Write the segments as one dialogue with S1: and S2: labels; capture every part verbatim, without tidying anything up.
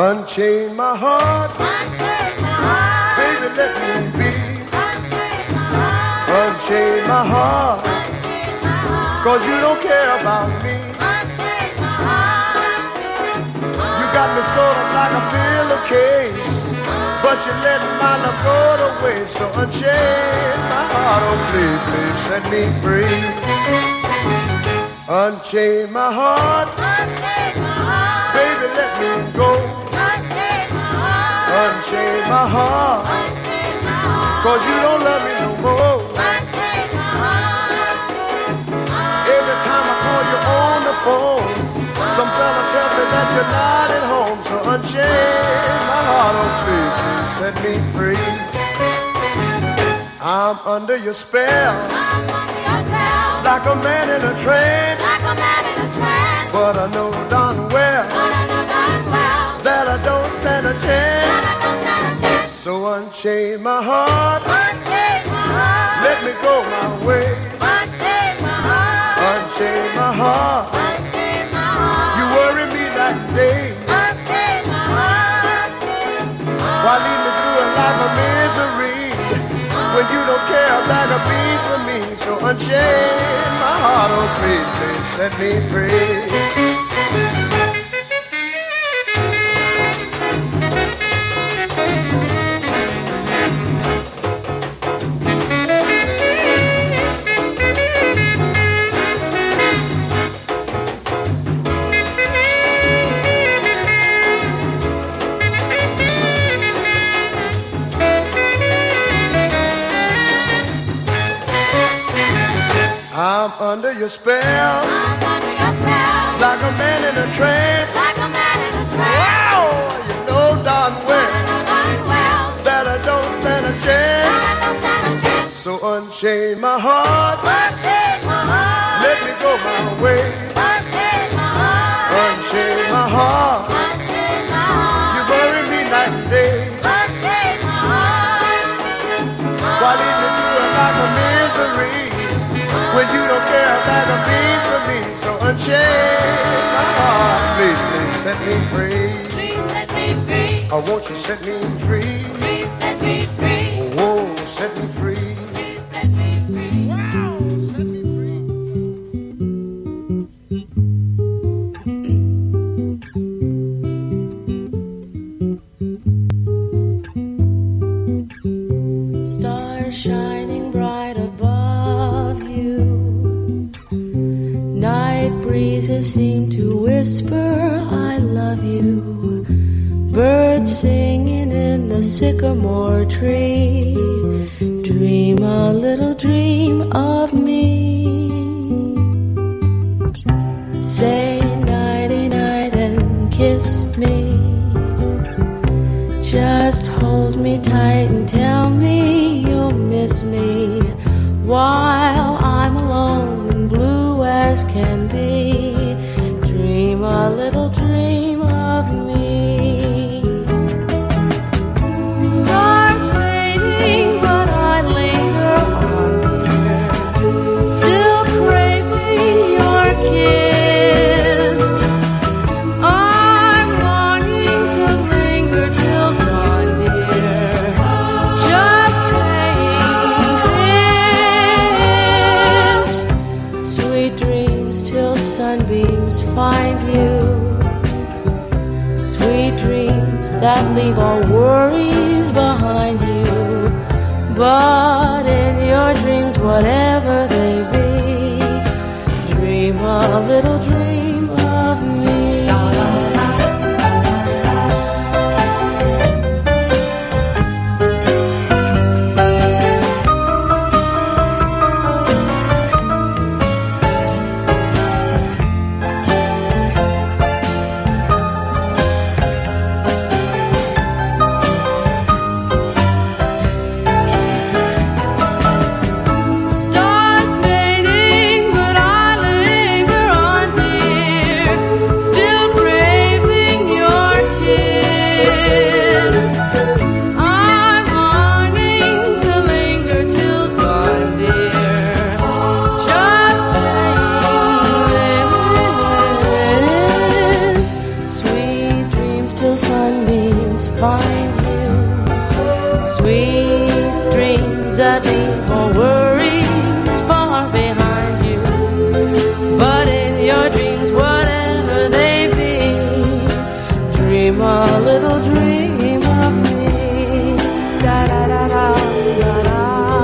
S1: Unchain my heart,
S2: unchain my heart,
S1: baby, let me be.
S2: unchain my heart,
S1: Unchain my heart,
S2: unchain my heart,
S1: cause you don't care about me.
S2: unchain my heart.
S1: You got me sort of like a pillowcase, but you let my love go to waste. So unchain my heart, oh please, please set me free. Unchain my heart,
S2: Unchain my heart,
S1: baby, let me go.
S2: unchain my heart,
S1: Unchain my heart,
S2: unchain my heart,
S1: cause you don't love me no more.
S2: unchain my heart.
S1: Every time I call you on the phone, some fella tell me that you're not at home. So unchain my heart, oh please, please set me free. I'm under your spell,
S2: I'm under your spell,
S1: like a man in a trance.
S2: like a man in a trance.
S1: But I know darn well
S2: But I know darn well
S1: that I don't stand a
S2: that
S1: chance.
S2: I don't stand a chance.
S1: So unchain my heart,
S2: Unchain my heart,
S1: let me go my way.
S2: unchain my heart,
S1: Unchain my heart,
S2: unchain my heart,
S1: you worry me like day.
S2: unchain my heart.
S1: Why lead me through a life of misery when you don't care a bag of beans for me? So unchain my heart, oh please, please set me free. I'm under your spell,
S2: I'm under your spell,
S1: like a man in a trance.
S2: like a man in a trance.
S1: Wow, you know darn
S2: But
S1: well
S2: I know darn well
S1: that I don't stand a
S2: that
S1: chance.
S2: I don't stand a chance.
S1: So unchain my heart,
S2: Unchain my heart,
S1: let me go my way.
S2: unchain my heart,
S1: Unchain my heart,
S2: unchain my heart,
S1: you bury me night and day.
S2: unchain my heart.
S1: Why lead me through a life of misery when you don't care a bag of beans for me? So unchain my heart, please, please set me free.
S2: Please set me free,
S1: Oh, won't you set me free?
S2: please set me free,
S1: Oh, set me free.
S2: please set me free.
S1: Wow, set me free.
S3: Stars shining bright above you. Night breezes seem to whisper, I love you. Birds singing in the sycamore tree. Dream a little dream of me. Say nighty night and kiss me. Just hold me tight and tell me you'll miss me while I'm alone and blue as can be. Dream a little dream of me. Stars fading, but I linger on, dear, still craving your kiss. I'm longing to linger till dawn, dear, just saying this. Sweet dreams till sunbeams find you. Sweet dreams that leave all worries behind you. But in your dreams, whatever they be, dream a little dream of me. Stars fading, but I linger on, dear. means find you. Sweet dreams that leave all worries far behind you. But in your dreams, whatever they be, dream a little dream of me. Da da da da da da.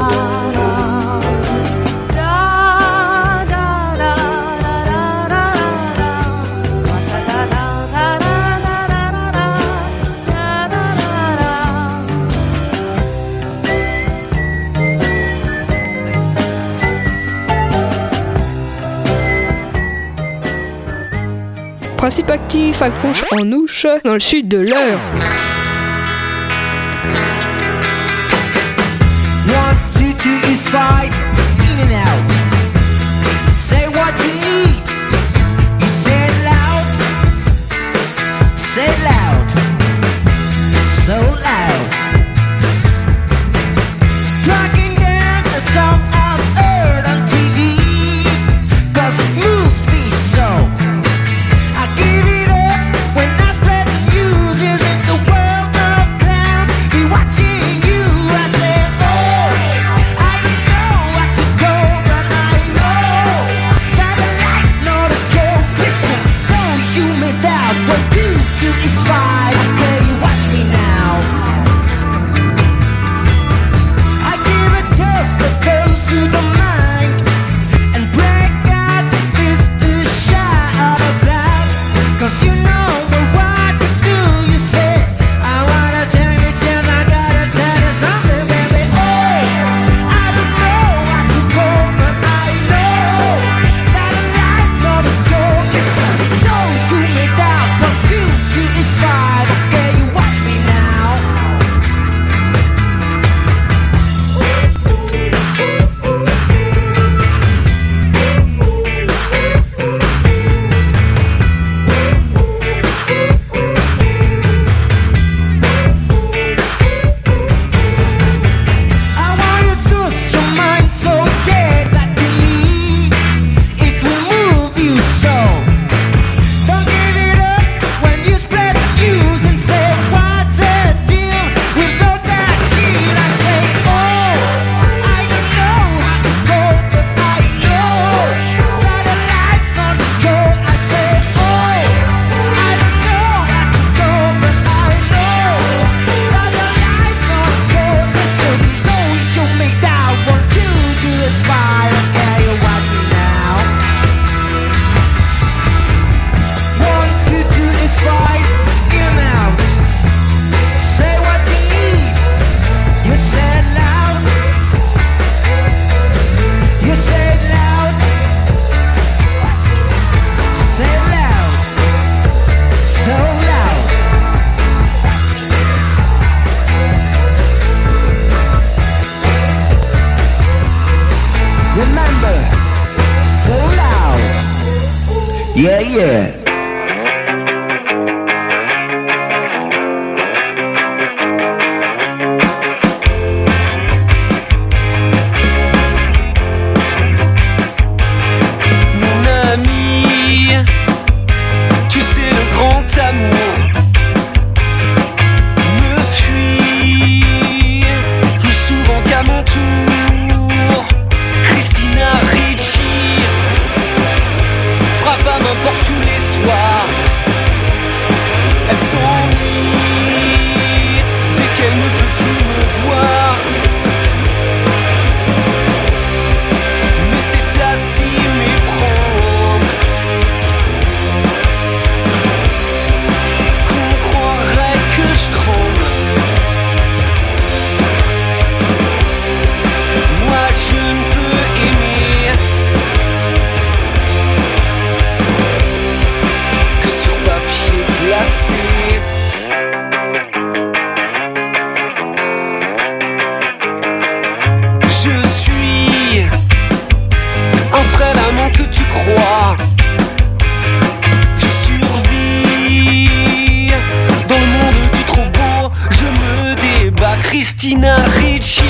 S4: Principe actif accroche en ouche dans le sud de l'Eure.
S5: One, two, two is five, in and out. Say what you need. You say it loud. Say it loud. So loud. Tracking down a song I've heard on T V, 'cause it moves me so. I give it up when I spread the news. Isn't the world of clowns be watching you? I say, oh, I don't know what to go, but I know that a life's not a joke. Listen, don't you make doubt what you do is fine. Okay, you watch me now. I give a toast that goes to the mind and break out this is shot of blood. 'Cause you know what to do. You say, I wanna tell you, tell I gotta tell you something, baby. Oh, I don't know what to go, but I know that a life's not a joke. Listen, don't you make doubt what you do is fine. Okay, you watch me now. I want you to your mind, so get back to me. It will move you so. Don't give it up when you spread the news and say, what's the deal with all that shit? I say, oh, I don't know how to go, but I know that a life's not a joke. I say, oh, I don't know how to go, but I know that a life's not a joke. Listen, don't you make doubt what you do is fine. Okay, you watch me now. One, two, two is fine. In and out. Say what you need. You say it loud. You say it loud. Say it loud. So loud. Remember, so loud. Yeah, yeah.
S6: Mon ami, tu sais le grand amour me fuit plus souvent qu'à mon tour. Christina Ricci frappe à n'importe où les soirs. Elle s'ennuie dès qu'elle ne peut plus me voir. Mais c'est à s'y méprendre qu'on croirait que je tremble. Moi je ne peux aimer que sur papier glacé. Je suis un frêle amant que tu crois. Je survis dans le monde du trop beau. Je me débat. Christina Ricci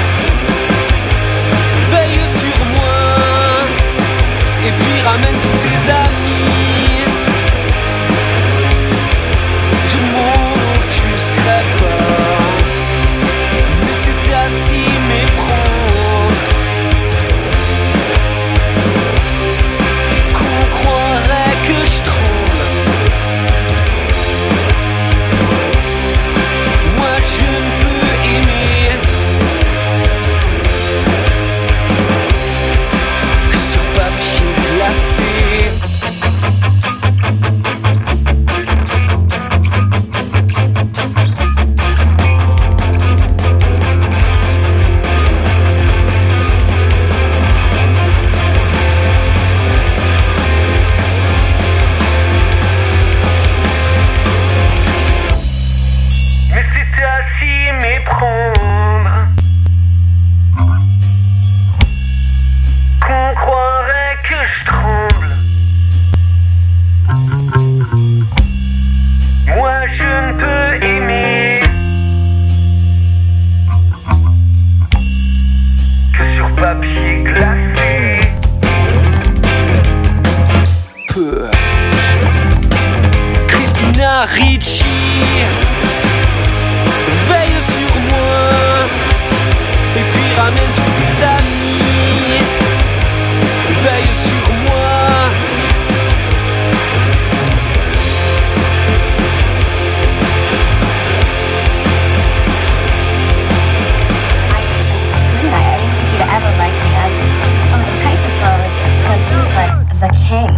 S6: veille sur moi et puis ramène tous tes amis. Je m'en s'y méprendre, qu'on croirait que je tremble. Moi je ne peux aimer que sur papier glacé. Peu. Christina Ricci, veille sur moi et puis ramène tous tes amis. Veille sur moi.
S7: I didn't think he'd ever like me. I was just like, oh, the typist girl, because he was like the king.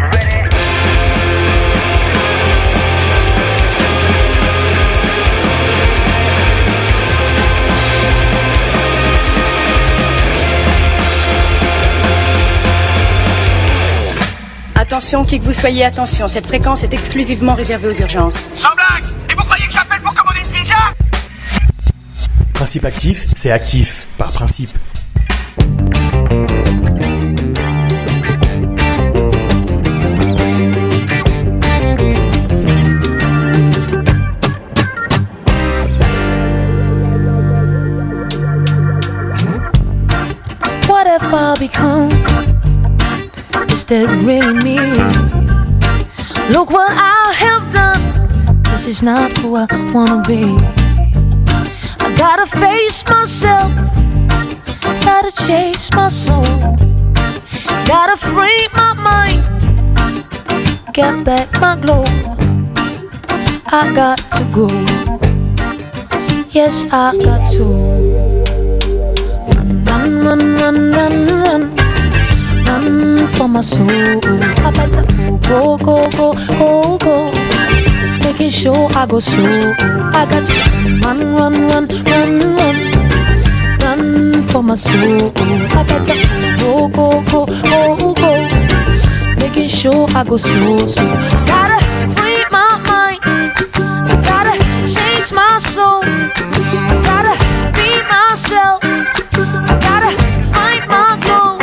S8: Attention, qui que vous soyez, attention, cette fréquence est exclusivement réservée aux urgences.
S9: Sans blague! Et vous croyez que j'appelle pour commander une pizza?
S10: Principe actif, c'est actif, par principe.
S11: What have I become? Is that really me? Look what I have done. This is not who I wanna be. I gotta face myself, gotta chase my soul, gotta free my mind, get back my glow. I got to go, yes I got to. Run, run, run, run, run, run for my soul. I better go, go, go, go, go, making sure I go slow. I got to run, run, run, run, run, run for my soul. I better go, go, go, go, go, making sure I go slow, slow. Gotta free my mind, I gotta chase my soul, I gotta be myself, I gotta find my glow.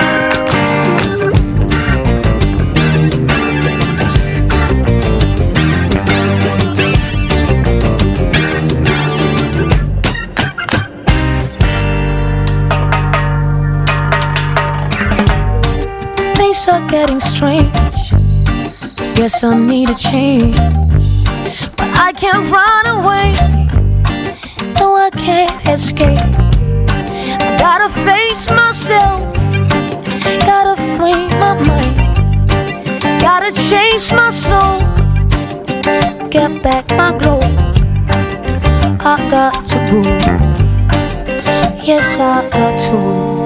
S11: Things are getting strange, guess I need a change, but I can't run away, no I can't escape. I gotta face myself, gotta free my mind, gotta chase my soul, get back my glow. I got to go, yes I got to.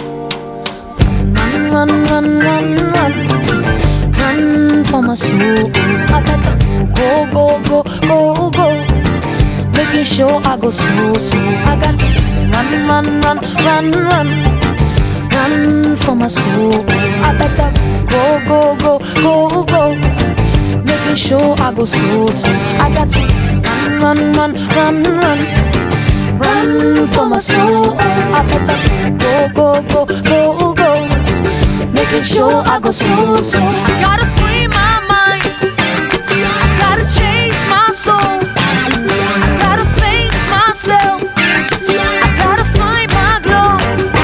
S11: Run, run, run, run, run for my soul. I gotta go, go, go, go, go, making sure I go slow, slow. I got to run, run, run, run, run, run for my soul. I better go, go, go, go, go, making sure I go slow, slow. I got to run, run, run, run, run, run for my soul. I better go, go, go, go, go, making sure I go slow, slow. I gotta free my mind, I gotta chase my soul, I gotta face myself, I gotta find my glow.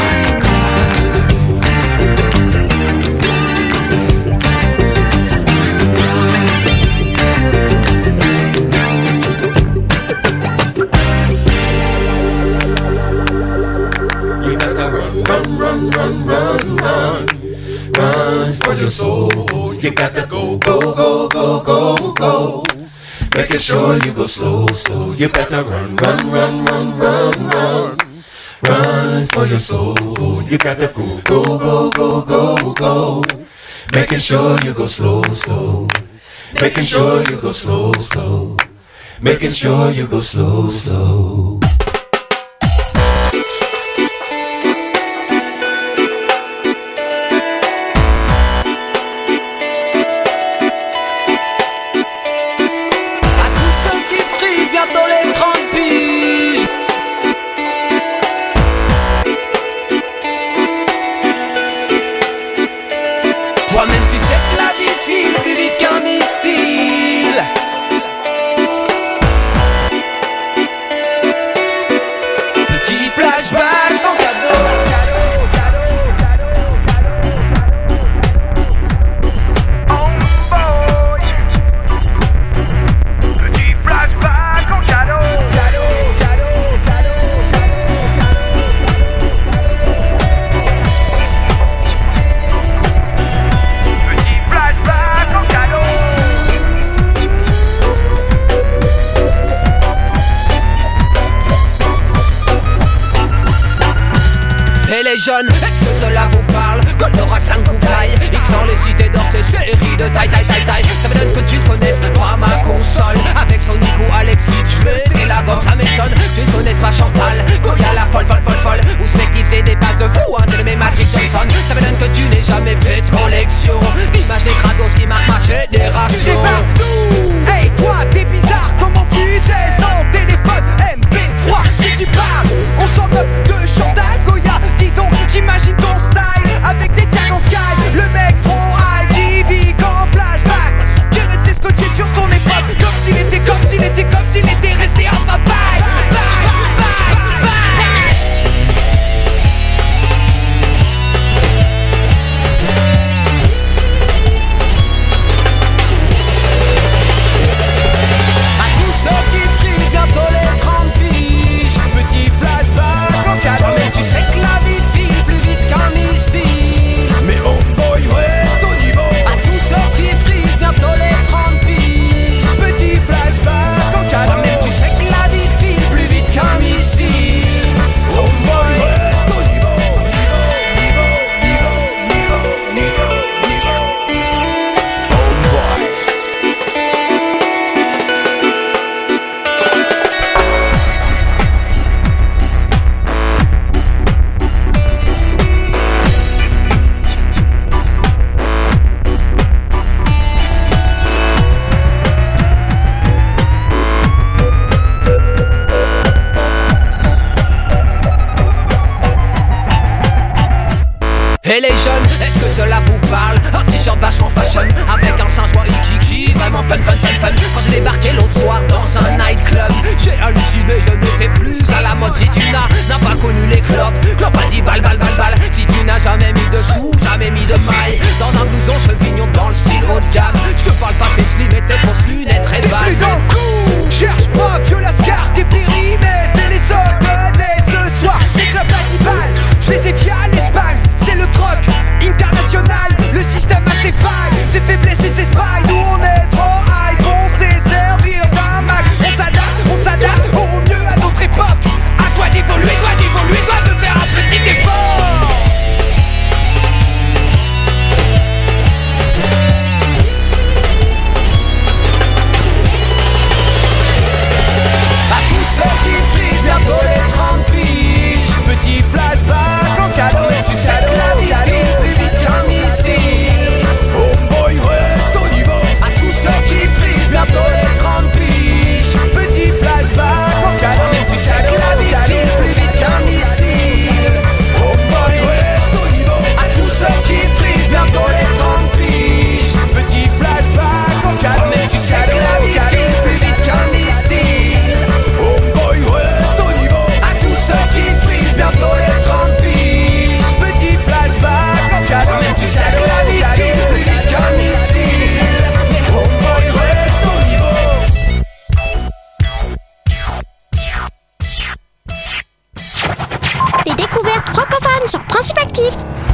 S12: You gotta run, run, run, run, run, run, run for your soul. You gotta go, go, go, go, go, go, making sure you go slow, slow. You better run, run, run, run, run, run, run for your soul. You gotta go, go, go, go, go, go, making sure you go slow, slow, making sure you go slow, slow, making sure you go slow, slow.
S6: Bientôt les trente piges,
S13: les jeunes, est-ce que cela vous parle? Goldorak cinq bouclailles, X en les cités d'or, ces séries de taille taille taille taille. Ça m'étonne que tu te connaisses pas ma console. Avec son Nico, Alex Kidd, j'fais la gomme, ça m'étonne. Tu ne connaisses pas Chantal, Goya la folle folle folle folle. Ou Spective c'est des passes de fou, un de mes Magic Johnson. Ça m'étonne que tu n'aies jamais fait de collection d'images des crados qui marquent ma génération.
S5: Tu débarques d'où? Hey toi, t'es bizarre, comment tu sais? Sans téléphone, M P trois, qui tu parles? On s'en moque de Chantal, Goya, dis donc, j'imagine ton style avec des diamants en sky. Le mec trop high, qui vit qu'en flashback, qui est resté scotché sur son époque, comme s'il était, comme s'il était, comme s'il était resté en stand-by.
S13: Bientôt les trente piges, petit flashback au cadre. Mais tu sais que la vie file plus vite qu'un missile.
S12: Mais homeboy reste au niveau.
S13: À tous ceux qui frisent, bientôt les trente piges,
S5: petit flashback au cadre.
S13: Toi-même tu sais que la vie file plus vite qu'un missile.
S12: Homeboy reste au niveau. Niveau, niveau, niveau, niveau, niveau, niveau. Homeboy.
S13: Et les jeunes, est-ce que cela vous parle? Un t-shirt vachement fashion, avec un singe moi Ikiki, vraiment fun fun fun fun. Quand j'ai débarqué l'autre soir dans un nightclub, j'ai halluciné, je n'étais plus à la mode. Si tu n'as, n'as pas connu les clopes, clopes a dit balle balle balle balle. Si tu n'as jamais mis de sous, jamais mis de maille, dans un blouson chevignon dans le style haut de gamme. Je te parle pas tes slim et tes fausses lunettes très
S5: balles. Plus dans le cou, cherche pas, viola scar, t'es périmé, fais les soldes dès ce soir. Les clubs à dix balles, je les ai via l'Espagne. C'est le troc international, le système a ses failles, ses faiblesses et ses failles. Nous on est trop high, on sait servir d'un Mac. On s'adapte, on s'adapte au mieux à notre époque. À toi d'évoluer, toi d'évoluer, toi de faire un petit effort.
S13: À tous ceux qui frisent, bientôt les trente piges, petit flashback en cadeau. Mais tu sais que la vie file plus vite qu'un missile.
S12: Homeboy reste au niveau.
S13: À tous ceux qui frisent, bientôt les trente piges, petit flashback en cadeau. Mais tu sais que la vie file plus vite qu'un missile.
S12: Homeboy reste au niveau.
S13: À tous ceux qui frisent, bientôt les trente piges, petit flashback en cadeau. Mais tu sais que la vie file plus vite qu'un missile.
S12: Homeboy reste au niveau.
S13: À tous ceux qui frisent, bientôt les trente piges, petit flashback en cadeau. Mais tu sais que la vie file plus vite qu'un missile.
S12: Homeboy reste au niveau.
S14: Les découvertes francophones sur Principe Actif.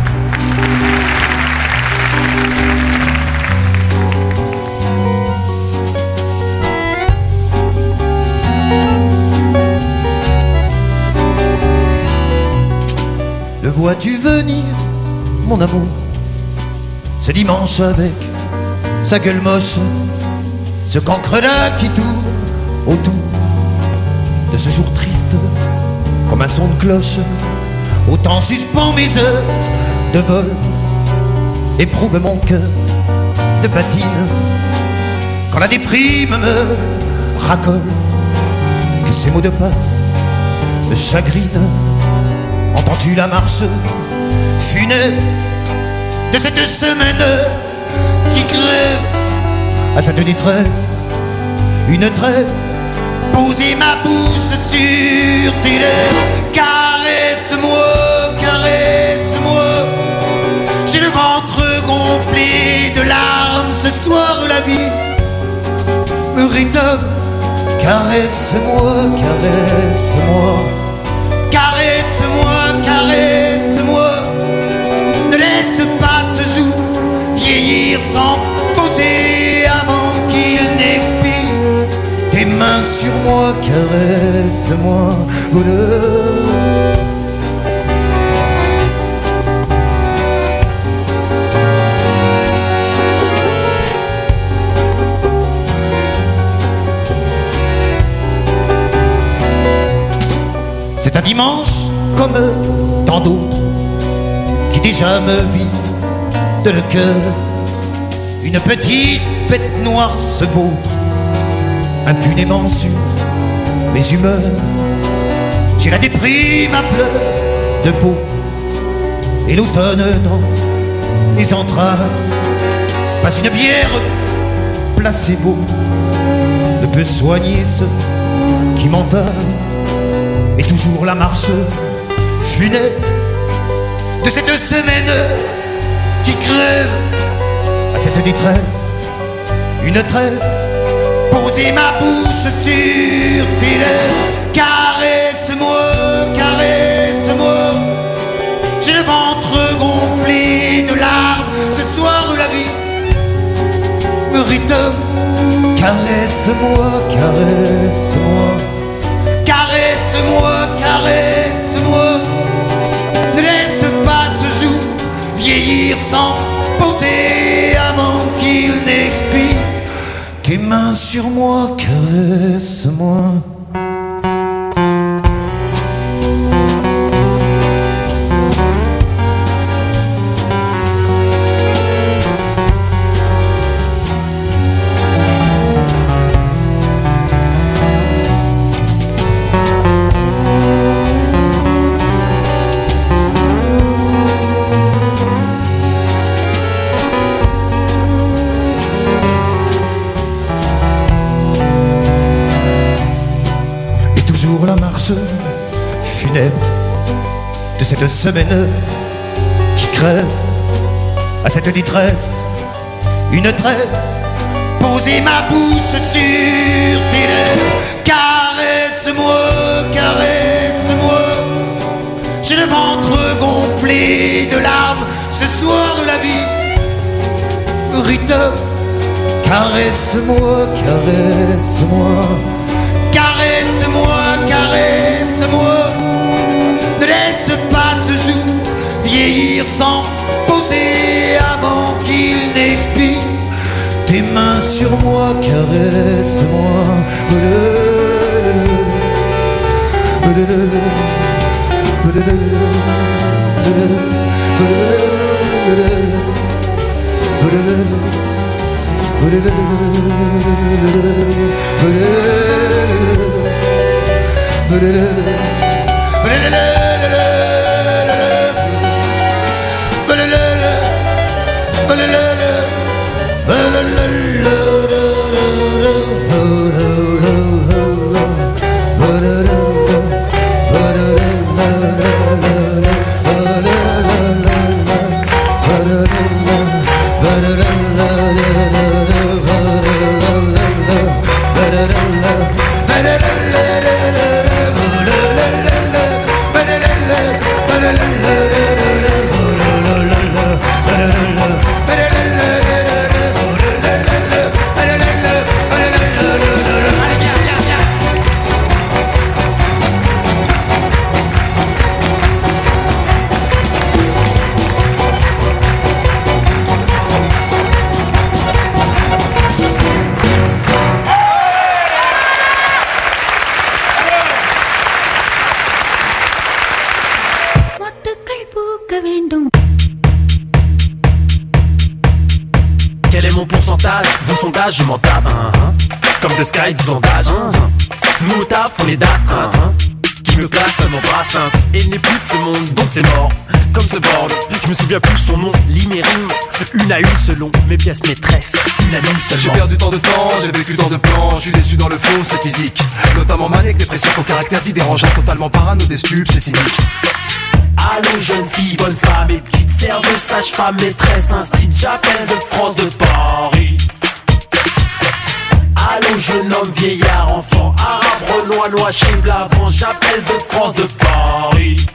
S15: Le vois-tu venir, mon amour, ce dimanche avec sa gueule moche, ce cancre-là qui tourne autour de ce jour triste comme un son de cloche. Autant suspend mes heures de vol, éprouve mon cœur de patine quand la déprime me racole et ces mots de passe me chagrinent. Entends-tu la marche funèbre de cette semaine qui crève à cette détresse une trêve? Poser ma bouche sur tes lèvres, caresse-moi, caresse-moi. J'ai le ventre gonflé de larmes, ce soir la vie me rétame. Caresse-moi, caresse-moi, caresse-moi, caresse-moi. Ne laisse pas ce jour vieillir sans poser avant qu'il n'expire. Tes mains sur moi, caresse-moi. C'est un dimanche comme tant d'autres qui déjà me vide le cœur. Une petite bête noire se vautre impunément sur mes humeurs. J'ai la déprime à fleur de peau et l'automne dans les entrailles. Passe une bière placebo ne peut soigner ce qui m'entaille. Et toujours la marche funèbre de cette semaine qui crève. À cette détresse, une trêve, poser ma bouche sur tes lèvres. Caresse-moi, caresse-moi, j'ai le ventre gonflé de larmes. Ce soir la vie me rythme. Caresse-moi, caresse-moi, caresse-moi, caresse-moi. Ne laisse pas ce jour vieillir sans poser avant qu'il n'expire. Tes mains sur moi, caresse-moi. Funèbre de cette semaine qui crève. À cette détresse, une trêve, poser ma bouche sur tes lèvres. Caresse-moi, caresse-moi, j'ai le ventre gonflé de larmes. Ce soir la vie me rythme. Caresse-moi, caresse-moi, caresse-moi, caresse-moi. Ne laisse pas ce jour vieillir sans poser avant qu'il n'expire. Tes mains sur moi, caresse-moi.
S10: Quel est mon pourcentage? Vos sondages, je m'en tape, hein, hein. Comme The Sky, du sondage, hein, hein. Nous au taf, on est d'astreinte, hein. Qui me clash seulement Brassens. Et il n'est plus de ce monde, donc c'est mort. Comme ce board, je me souviens plus son nom. Lit mes rimes, une à une selon mes pièces maîtresses, unanime seulement.
S16: J'ai perdu tant de temps, j'ai vécu tant de plans. Je suis déçu dans le flow, c'est physique. Notamment maniaque, dépressif, au caractère dit dérangeant. Totalement parano, des stupes, c'est cynique.
S10: Allô jeune fille, bonne femme et petite serveuse, sage-femme, maîtresse, instit, j'appelle de France, de Paris. Allô jeune homme, vieillard, enfant, arabe, renois, noix, chez Blavant, j'appelle de France, de Paris.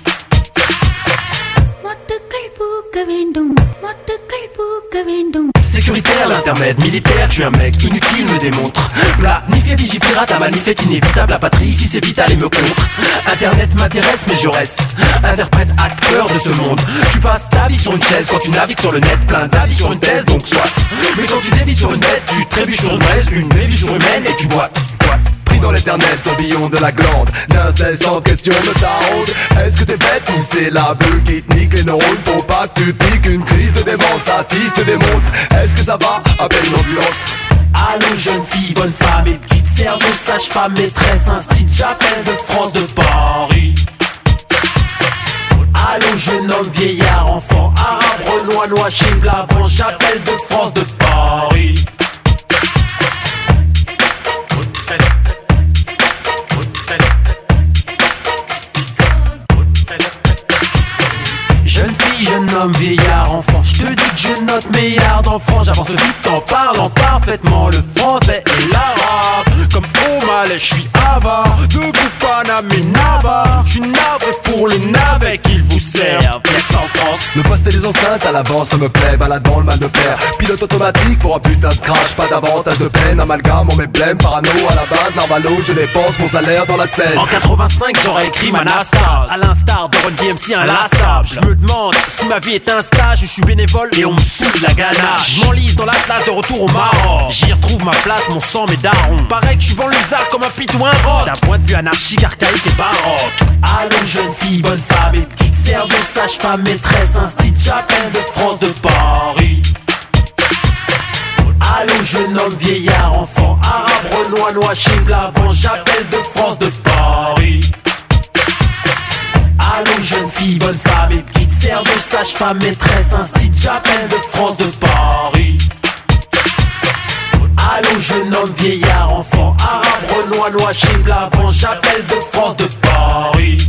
S10: Sécuritaire, l'intermède, militaire, tu es un mec inutile, me démontre. Planifié, vigipirate, un manifeste inévitable, la patrie, ici c'est vital et me contre. Internet m'intéresse mais je reste interprète, acteur de ce monde. Tu passes ta vie sur une chaise quand tu navigues sur le net, plein d'avis sur une thèse, donc soit. Mais quand tu dévis sur une bête, tu trébuches sur une braise, une dévie sur humaine et tu boites. Boite.
S16: dans l'éternel tourbillon de la glande. D'incessante question de ta honte. Est-ce que t'es bête ou c'est la beuh qui te nique les neurones pour pas que tu piques une crise de démence, statiste démonte. Est-ce que ça va? Appelle une ambulance.
S10: Allô jeune fille, bonne femme et petite serveuse, sage-femme, maîtresse, instit, j'appelle de France, de Paris. Allô jeune homme, vieillard, enfant, arabe, renois, noix, chine, blavant, j'appelle de France, de Paris. Jeune fille, jeune homme, vieillard, enfant, je te dis que je note meilleur d'enfants. J'avance vite en parlant parfaitement le français et l'arabe. Comme au Malais, je suis avare de Panama et Navarre. Je suis navré pour les navets qu'ils vous servent, Plex en France.
S16: Le poste et les enceintes à l'avant, ça me plaît, balade dans le mal de père. Pilote automatique pour un putain de crash, pas d'avantage de peine. Amalgame, on met blême, parano à la base, Narvalo, je dépense mon salaire dans la seize.
S10: En quatre-vingt-cinq, j'aurais écrit ma NASA, à l'instar de Run D M C inlassable. Je me demande si ma vie est un stage, je suis bénévole et on me soude la ganache. Je m'enlise dans l'Atlas de retour au Maroc. J'y retrouve ma place, mon sang, mes darons. Pareil que je suis banlieusard comme un pit ou un rock. D'un point de vue anarchique, archaïque et baroque. Allô jeune fille, bonne femme et petite serveuse, sage-femme, maîtresse, instit, j'appelle de France, de Paris. Allô jeune homme, vieillard, enfant, arabe, renois, noix, chine, blavant, j'appelle de France, de Paris. Allô jeune fille, bonne femme et petite serveuse, sage-femme, maîtresse, instit, j'appelle de France, de Paris. Allô jeune homme, vieillard, enfant, arabe, renois, noix, chine, blavant, j'appelle de France, de Paris.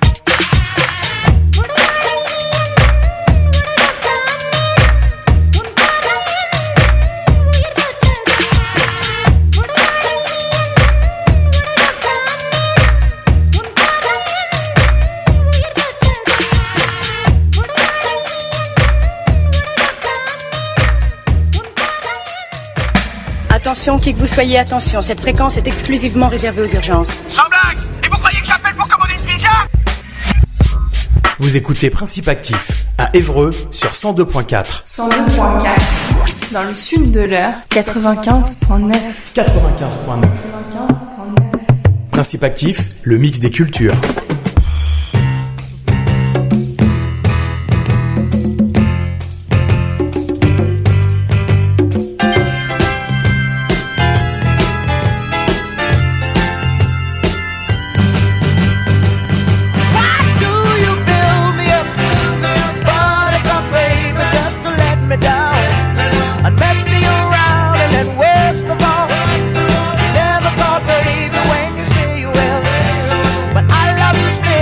S8: Attention, qui que vous soyez, attention, cette fréquence est exclusivement réservée aux urgences.
S9: Sans blague! Et vous croyez que j'appelle pour commander une pizza?
S17: Vous écoutez Principe Actif à Évreux sur cent deux point quatre.
S18: cent deux point quatre. Dans le sud de l'heure, quatre-vingt-quinze point neuf.
S17: quatre-vingt-quinze point neuf.
S18: quatre-vingt-quinze point neuf.
S17: Principe Actif, le mix des cultures.